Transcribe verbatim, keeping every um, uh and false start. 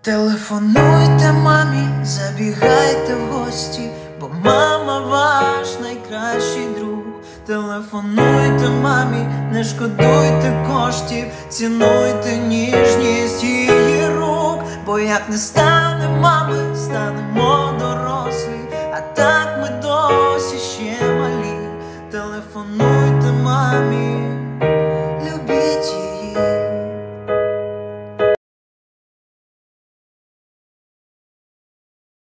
Телефонуйте мамі, забігайте в гості, бо мама ваш найкращий друг. Телефонуйте мамі, не шкодуйте коштів, цінуйте ніжність її рук. Бо як не стане мами, станемо дорослі.